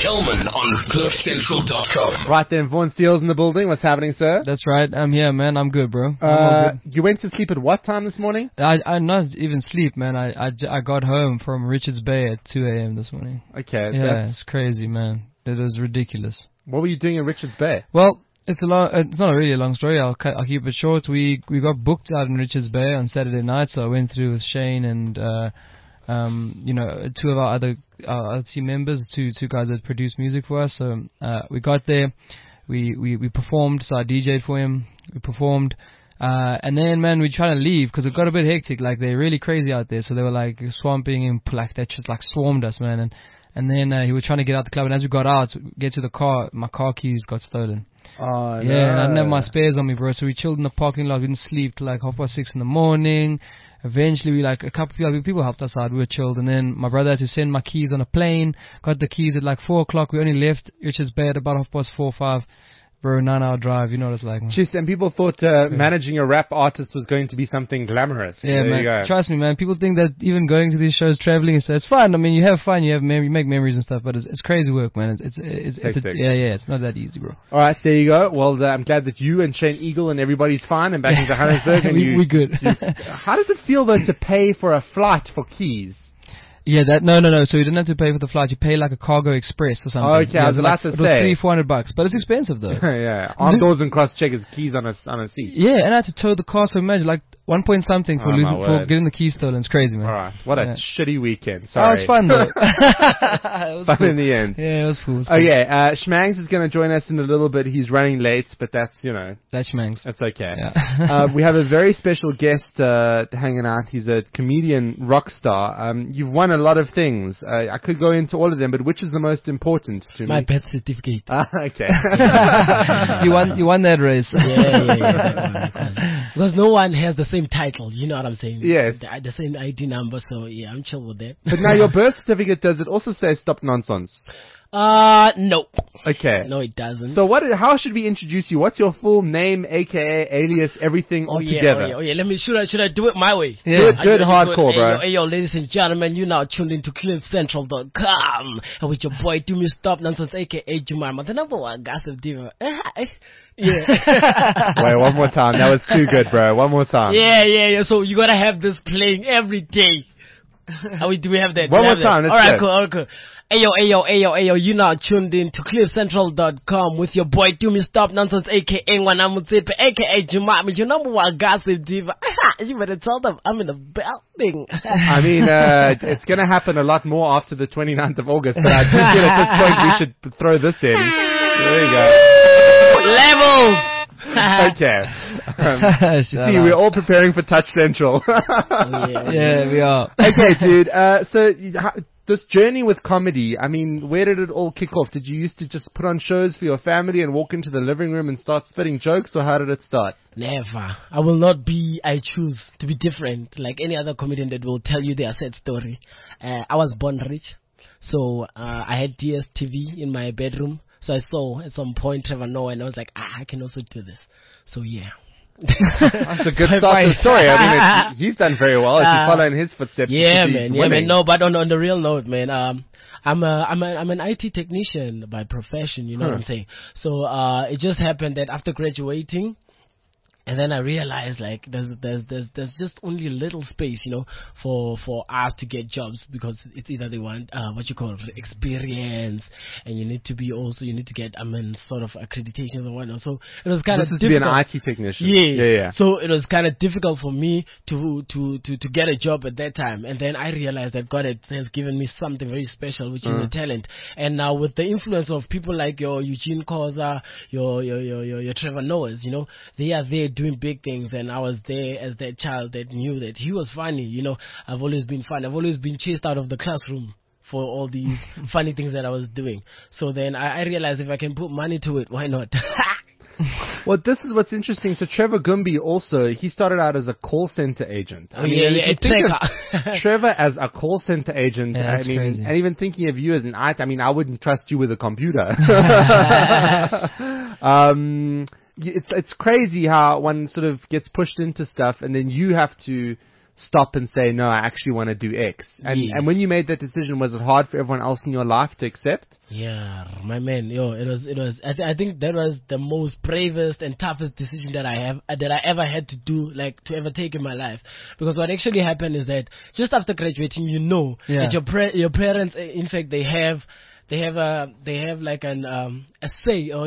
Hillman on CliffCentral.com. Right then, Vaughan Steele's in the building. What's happening, sir? That's right. I'm here, man. I'm good, bro. I'm all good. You went to sleep at what time this morning? I not even sleep, man. I got home from Richards Bay at 2 a.m. this morning. Okay. Yeah, it's crazy, man. It was ridiculous. What were you doing in Richards Bay? Well, it's not really a long story. I'll keep it short. We got booked out in Richards Bay on Saturday night, so I went through with Shane and two of our other team members, two guys that produce music for us. So we got there, we performed. So I DJ'd for him. We performed, and then man, we tried to leave because it got a bit hectic. Like they're really crazy out there, so they were like swamping him, like that just like swarmed us, man. And then he was trying to get out the club, and as we got out, get to the car, my car keys got stolen. Oh, yeah, no. and I didn't have my spares on me, bro. So we chilled in the parking lot. We didn't sleep till like 6:30 in the morning. Eventually, a couple of people helped us out. We were chilled, and then my brother had to send my keys on a plane. Got the keys at like 4 o'clock. We only left Richards Bay at about 4:30, 5. Bro, 9-hour drive. You know what it's like, man. Just, and people thought managing a rap artist was going to be something glamorous. Yeah, there man. You go. Trust me, man. People think that even going to these shows, traveling, it's fun. I mean, you have fun, you make memories and stuff, but it's crazy work, man. It's not that easy, bro. All right, there you go. Well, I'm glad that you and Shane Eagle and everybody's fine and back in Johannesburg. And we're good. How does it feel though to pay for a flight for keys? Yeah, no. So you didn't have to pay for the flight. You pay like a Cargo Express or something. Okay, I was about to say. It was $300-400, but it's expensive though. Yeah, arm doors and cross checkers, keys on a seat. Yeah, and I had to tow the car. So imagine like 1 point something for getting the keys stolen. It's crazy, man. All right, what a shitty weekend. Sorry. It was fun though. It was fun cool. In the end. Yeah, it was cool. Schmangs is going to join us in a little bit. He's running late, but that's that's Schmangs. That's okay. Yeah. We have a very special guest hanging out. He's a comedian rock star. You've won a lot of things. I could go into all of them, but which is the most important to me? My birth certificate. Okay. You won that race. Yeah. Because no one has the same title. You know what I'm saying? Yes. The same ID number. So yeah, I'm chill with that. But now your birth certificate, does it also say stop nonsense? No. Okay. No, it doesn't. So how should we introduce you? What's your full name, aka, alias, everything all together? Yeah. Should I do it my way? Yeah. Do it hardcore, bro. Hey, yo, ladies and gentlemen, you now tuned into CliffCentral.com and with your boy, Do Me Stop Nonsense, aka Jemima, the number one gossip diva. Yeah. Wait, one more time. That was too good, bro. One more time. Yeah. So you gotta have this playing every day. Do we have that? One more time. All right, cool. Ayo, you now tuned in to CliffCentral.com with your boy Do Me Stop Nonsense, aka Wanamutsepe, aka Jemima, your number one gossip diva. You better tell them I'm in the building. I mean, it's going to happen a lot more after the 29th of August, but I do feel at this point we should throw this in. There you go. Levels! Okay. See, we're all preparing for Touch Central. Yeah, we are. Okay, dude. So this journey with comedy, I mean, where did it all kick off? Did you used to just put on shows for your family and walk into the living room and start spitting jokes, or how did it start? Never. I will not be, I choose to be different, like any other comedian that will tell you their sad story. I was born rich, so I had DSTV in my bedroom. So I saw at some point Trevor Noah, and I was like, I can also do this. So yeah. That's a good start to the story. I mean, he's done very well. If you follow in his footsteps, yeah, man. No, but on the real note, man, I'm an IT technician by profession. You know what I'm saying? So it just happened that after graduating, and then I realized like there's just only a little space, for us to get jobs, because it's either they want what you call experience, and you need to get sort of accreditations or whatnot. So it was kind of difficult. This is to be an IT technician. Yeah. So it was kind of difficult for me to get a job at that time, and then I realized that God has given me something very special, which is a talent. And now with the influence of people like your Eugene Koza, your Trevor Noahs, they are there doing big things, and I was there as that child that knew that he was funny. I've always been funny. I've always been chased out of the classroom for all these funny things that I was doing. So then I realized if I can put money to it, why not? Well, this is what's interesting. So Trevor Gumby also, he started out as a call center agent. Trevor as a call center agent, crazy. And even thinking of you as an IT, I wouldn't trust you with a computer. It's crazy how one sort of gets pushed into stuff, and then you have to stop and say, no, I actually want to do X? And Yes. and when you made that decision, was it hard for everyone else in your life to accept? Yeah, my man, it was. I think that was the most bravest and toughest decision that I ever had to do, like to ever take in my life. Because what actually happened is that just after graduating, Yeah. that your parents, in fact, they have like a say or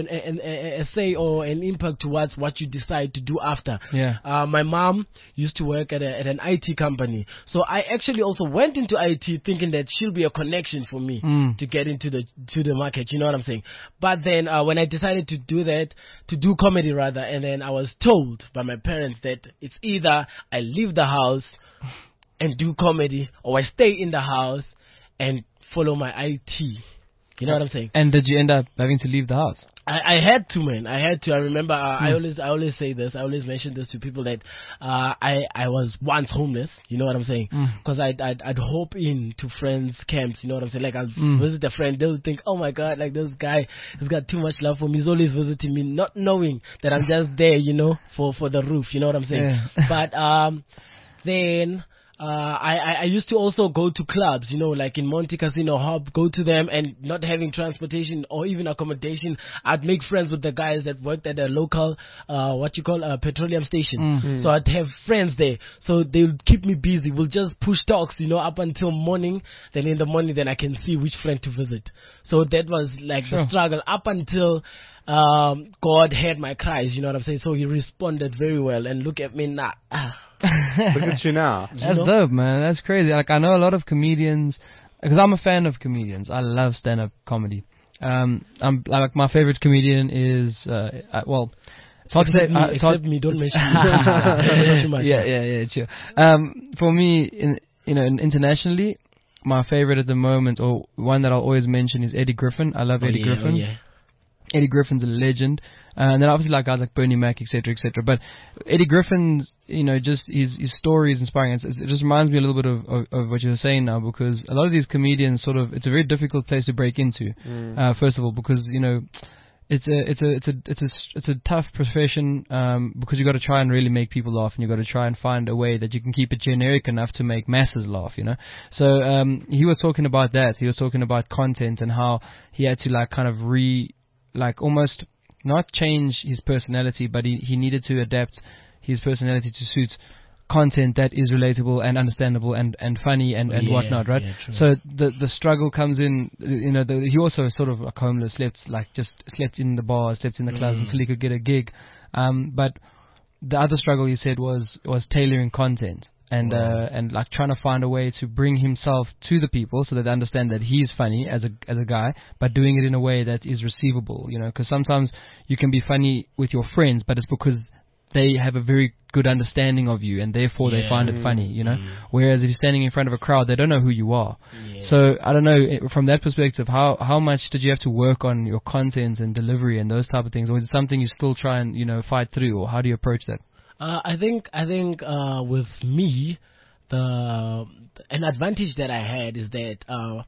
an impact towards what you decide to do after. Yeah. My mom used to work at an IT company, so I actually also went into IT thinking that she'll be a connection for me to get into the market. You know what I'm saying? But then when I decided to do comedy rather, and then I was told by my parents that it's either I leave the house and do comedy, or I stay in the house and follow my IT. You know what I'm saying? And did you end up having to leave the house? I had to, man. I had to. I remember. I always say this. I always mention this to people that I was once homeless. You know what I'm saying? Because I'd hop in to friends' camps. You know what I'm saying? Like I'll visit a friend. They'll think, oh my God, like this guy has got too much love for me. He's always visiting me, not knowing that I'm just there. You know, for the roof. You know what I'm saying? Yeah. But then. I used to also go to clubs, you know, like in Monte Casino Hub, go to them, and not having transportation or even accommodation, I'd make friends with the guys that worked at a local, petroleum station. So I'd have friends there. So they would keep me busy. We'll just push talks, you know, up until morning. Then in the morning, then I can see which friend to visit. So that was like the struggle up until God heard my cries, you know what I'm saying? So he responded very well, and look at me now. Look at you now. That's dope, man. That's crazy. Like, I know a lot of comedians, because I'm a fan of comedians. I love stand-up comedy. I'm like, my favorite comedian is it's hard to say. Except me, don't mention me. Don't mention myself. Yeah, sure. For me, internationally, my favorite at the moment, or one that I'll always mention, is Eddie Griffin. I love Eddie Griffin. Oh, yeah. Eddie Griffin's a legend. And then obviously like guys like Bernie Mac, etc., etc. But Eddie Griffin's, just his story is inspiring. It just reminds me a little bit of what you're saying now, because a lot of these comedians it's a very difficult place to break into. First of all, because it's a tough profession, because you got to try and really make people laugh, and you got to try and find a way that you can keep it generic enough to make masses laugh. So he was talking about that. He was talking about content and how he had to kind of almost not change his personality, but he needed to adapt his personality to suit content that is relatable and understandable and funny and whatnot, right? Yeah, true. So the struggle comes in, he also sort of like homeless, slept in the bars, slept in the clubs until he could get a gig. But the other struggle, he said, was tailoring content. And like trying to find a way to bring himself to the people so that they understand that he's funny as a guy, but doing it in a way that is receivable, because sometimes you can be funny with your friends, but it's because they have a very good understanding of you, and therefore they find it funny, Whereas if you're standing in front of a crowd, they don't know who you are. So I don't know, from that perspective, how much did you have to work on your content and delivery and those type of things, or is it something you still try and fight through, or how do you approach that? I think with me, an advantage that I had is that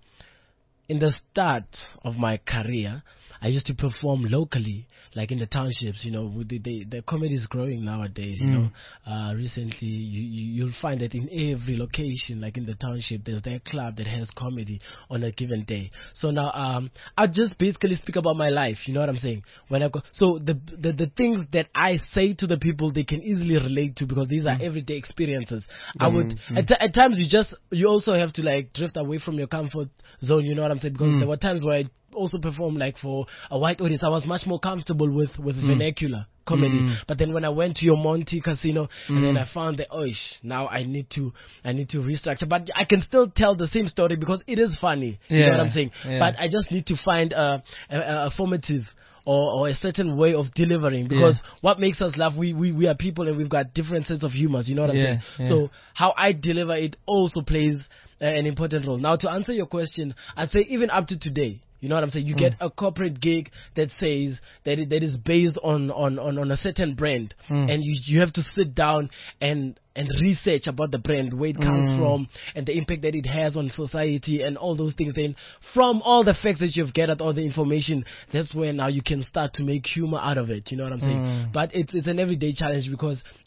in the start of my career, I used to perform locally, like in the townships. The comedy is growing nowadays. Recently you'll find that in every location, like in the township, there's that club that has comedy on a given day. So now I just basically speak about my life. You know what I'm saying? When I go, so the things that I say to the people, they can easily relate to, because these are everyday experiences. I would at times you also have to like drift away from your comfort zone. You know what I'm saying? Because there were times where I also performed like for a white audience. I was much more comfortable with vernacular comedy. But then when I went to your Monte Casino, and then I found that now I need to restructure. But I can still tell the same story because it is funny. You know what I'm saying? Yeah. But I just need to find a formative or a certain way of delivering, because what makes us laugh, we are people and we've got different sets of humors. You know what I'm saying? Yeah. So how I deliver it also plays an important role. Now, to answer your question, I'd say even up to today, you know what I'm saying? You get a corporate gig that says that is based on a certain brand, and you have to sit down and research about the brand, where it comes from, and the impact that it has on society, and all those things. Then from all the facts that you've gathered, all the information, that's where now you can start to make humor out of it. You know what I'm saying? But it's an everyday challenge, because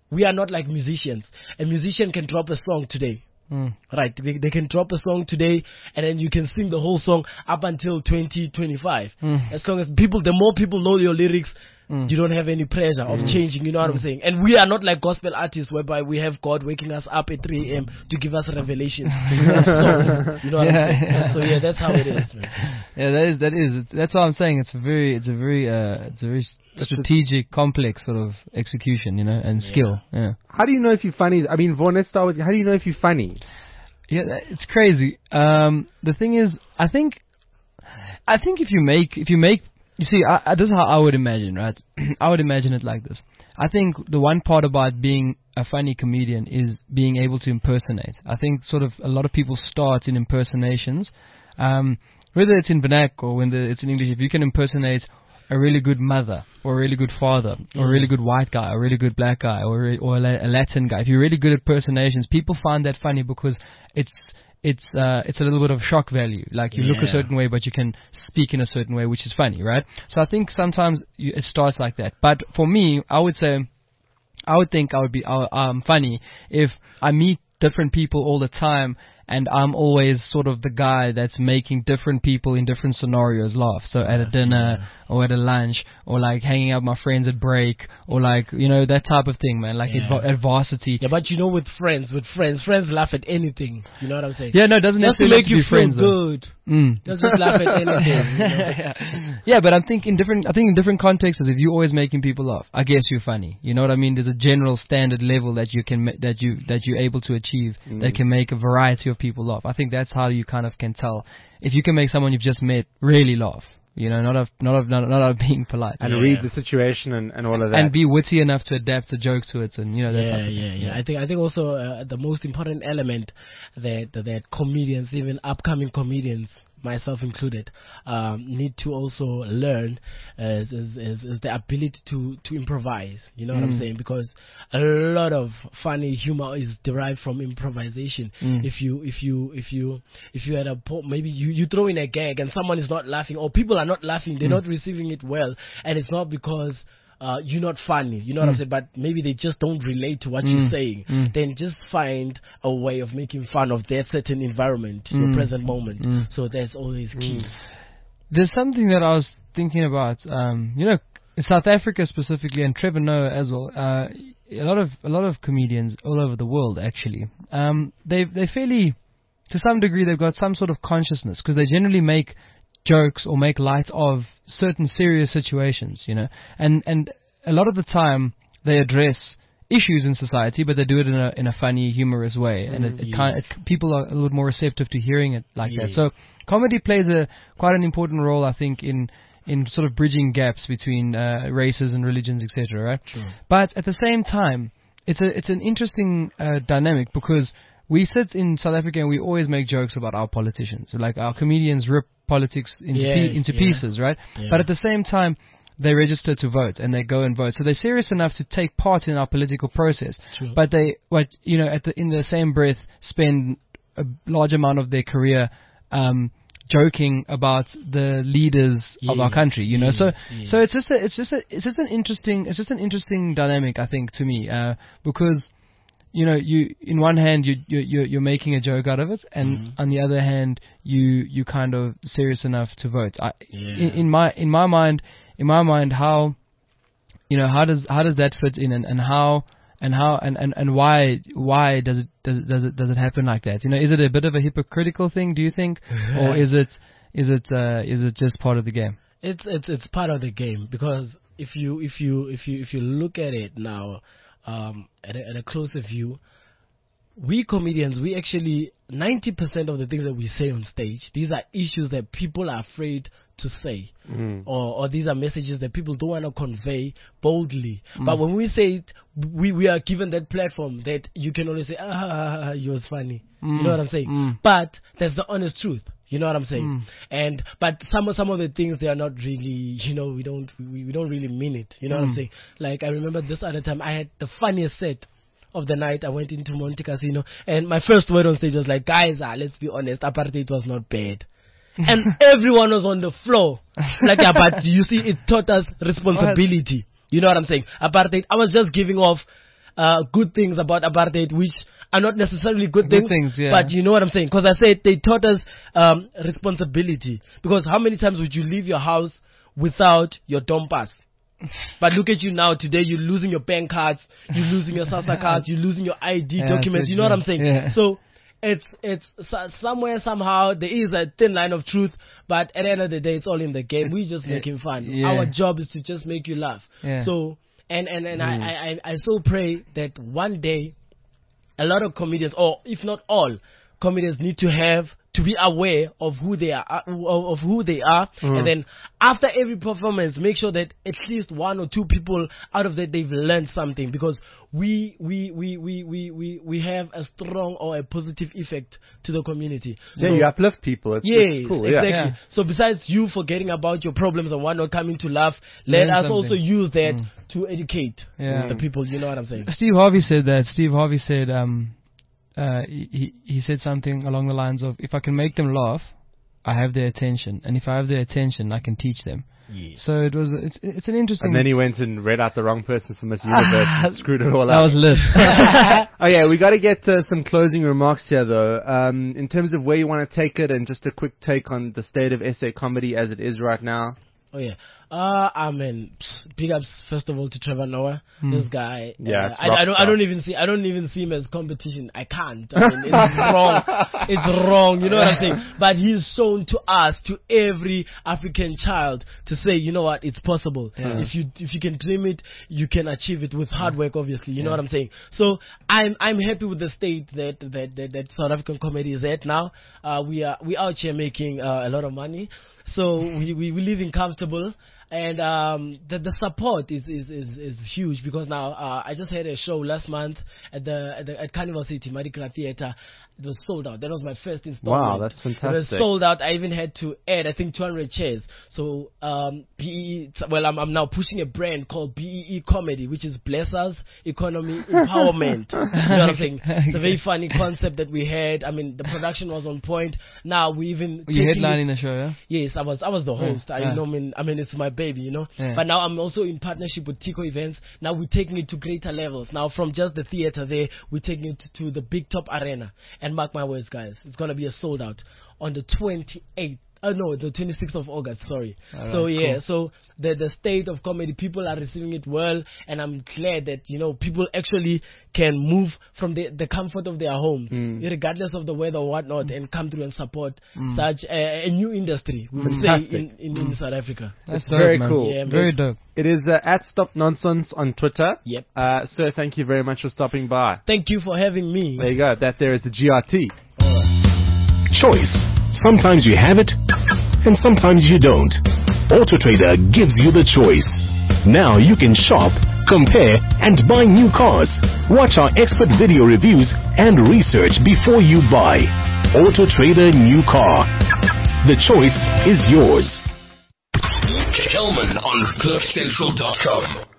we are not like musicians. A musician can drop a song today. Right, they can drop a song today, and then you can sing the whole song up until 2025. As long as the more people know your lyrics, you don't have any pressure of changing. You know what I'm saying? And we are not like gospel artists, whereby we have God waking us up at 3 a.m. to give us revelations. You know what I'm saying? So yeah, that's how it is, man. Yeah, that is. That's what I'm saying. It's a very strategic, complex sort of execution, and skill. Yeah. How do you know if you're funny? I mean, Vaughn, let's start with you. How do you know if you're funny? Yeah, it's crazy. The thing is, I think if you make, you see, this is how I would imagine, right? I would imagine it like this. I think the one part about being a funny comedian is being able to impersonate. I think sort of a lot of people start in impersonations, whether it's in vernac or when it's in English. If you can impersonate a really good mother, or a really good father, or a really good white guy, or a really good black guy, or a Latin guy, if you're really good at impersonations, people find that funny because it's a little bit of shock value. Like you look a certain way, but you can speak in a certain way, which is funny, right? So I think sometimes it starts like that. But for me, I would think I'm funny if I meet different people all the time, and I'm always sort of the guy that's making different people in different scenarios laugh. So at a dinner, or at a lunch, or like hanging out with my friends at break, or like, that type of thing, man. Like at varsity. Yeah, but with friends laugh at anything. You know what I'm saying? Yeah, no, it doesn't necessarily make you be friends, feel good. Just laugh at anything. Yeah, but I think in different contexts, if you're always making people laugh, I guess you're funny. You know what I mean? There's a general standard level that you can that you're able to achieve that can make a variety of people laugh. I think that's how you kind of can tell if you can make someone you've just met really laugh. Not of being polite. And read the situation and all of that. And be witty enough to adapt a joke to it, and that type of thing. Yeah. I think also the most important element that comedians, even upcoming comedians, myself included, need to also learn is the ability to improvise. You know what I'm saying? Because a lot of funny humor is derived from improvisation. If you had maybe you throw in a gag and someone is not laughing, or people are not laughing, they're not receiving it well, and it's not because you're not funny, you know what I'm saying, but maybe they just don't relate to what you're saying, then just find a way of making fun of that certain environment, your present moment. So that's always key. There's something that I was thinking about, in South Africa specifically, and Trevor Noah as well, a lot of comedians all over the world actually, they fairly, to some degree, they've got some sort of consciousness, because they generally make jokes or make light of certain serious situations, and a lot of the time they address issues in society, but they do it in a funny, humorous way, and people are a little bit more receptive to hearing it like that. So comedy plays quite an important role, I think, in sort of bridging gaps between races and religions, etc. Right? Sure. But at the same time, it's an interesting dynamic, because we sit in South Africa and we always make jokes about our politicians. Like, our comedians rip politics into pieces, right? Yeah. But at the same time, they register to vote and they go and vote. So they're serious enough to take part in our political process. True. But in the same breath, spend a large amount of their career joking about the leaders of our country, So it's just an interesting dynamic, I think, to me, because you in one hand you're making a joke out of it, and on the other hand you kind of serious enough to vote. In my mind, how does that fit in, and why does it happen like that? Is it a bit of a hypocritical thing, do you think, or is it just part of the game? It's part of the game, because if you look at it now, at a closer view, we comedians, we actually 90% of the things that we say on stage, these are issues that people are afraid to say, or these are messages that people don't want to convey boldly. But when we say it, we are given that platform that you can only say, you was funny. You know what I'm saying? But that's the honest truth. You know what I'm saying? But some of the things, they are not really, we don't really mean it. You know what I'm saying? Like, I remember this other time, I had the funniest set of the night. I went into Monte Casino, and my first word on stage was like, guys, let's be honest, apartheid was not bad. And everyone was on the floor. Like, yeah, but you see, it taught us responsibility. You know what I'm saying? Apartheid, I was just giving off good things about apartheid, which are not necessarily good Good things, things, yeah. but you know what I'm saying? Because I said they taught us responsibility. Because how many times would you leave your house without your dom pass? But look at you now. Today you're losing your bank cards, you're losing your SASSA cards, you're losing your ID documents. You know what I'm saying? Yeah. So it's somewhere, somehow there is a thin line of truth, but at the end of the day, it's all in the game. We just making fun. yeah. Our job is to just make you laugh. Yeah. So and I so pray that one day a lot of comedians, or if not all comedians, need to be aware of who they are, and then after every performance, make sure that at least one or two people out of that they've learned something, because we have a strong or a positive effect to the community. Yeah, you uplift people. It's cool. Exactly. Yeah. So besides you forgetting about your problems and whatnot, coming to laugh, let Learn us something. also use that to educate Yeah. the people. You know what I'm saying? Steve Harvey said that. Steve Harvey said, he said something along the lines of, if I can make them laugh, I have their attention, and if I have their attention, I can teach them. Yeah. So it's an interesting. And then he went and read out the wrong person for Miss Universe and screwed it all that up. was lit. Oh yeah, we got to get some closing remarks here though. In terms of where you want to take it, and just a quick take on the state of SA comedy as it is right now. Oh yeah. I mean, big ups first of all to Trevor Noah. This guy. Yeah, it's I don't even see him as competition. I can't. I mean, it's wrong. It's wrong. You know what I'm saying? But he's shown to us, to every African child, to say, you know what, it's possible. Yeah. If you can dream it, you can achieve it with hard work. Obviously, you know what I'm saying. So I'm happy with the state that South African comedy is at now. We out here making a lot of money. So we living comfortable, and the support is huge, because now I just had a show last month at Carnival City Mardi Gras Theatre. It was sold out. That was my first installment. Wow, that's fantastic. It was sold out. I even had to add, I think, 200 chairs. So BEE. Well, I'm now pushing a brand called BEE Comedy, which is Blessers Economy Empowerment. You know what I'm saying? It's a very funny concept that we had. I mean, the production was on point. Now we even Were you taking headlining it- the show, yeah? Yes, I was the host. Yeah. I mean, it's my baby, you know. Yeah. But now I'm also in partnership with Tico Events. Now we're taking it to greater levels. Now from just the theater there, we're taking it to the Big Top Arena. And mark my words, guys, it's gonna be a sold out on the 28th. The 26th of August, sorry. So yeah, cool. so the state of comedy, people are receiving it well, and I'm glad that, you know, people actually can move from the comfort of their homes, regardless of the weather or whatnot, and come through and support such a new industry, we would say, Fantastic. in South Africa. That's It's very dope, man. cool. Yeah, man. Very dope. It is at Stop Nonsense on Twitter. Yep. Sir, thank you very much for stopping by. Thank you for having me. There you go. That there is the GRT. Choice. Sometimes you have it, and sometimes you don't. AutoTrader gives you the choice. Now you can shop, compare, and buy new cars. Watch our expert video reviews and research before you buy. AutoTrader New Car. The choice is yours. Kelman on CliffCentral.com.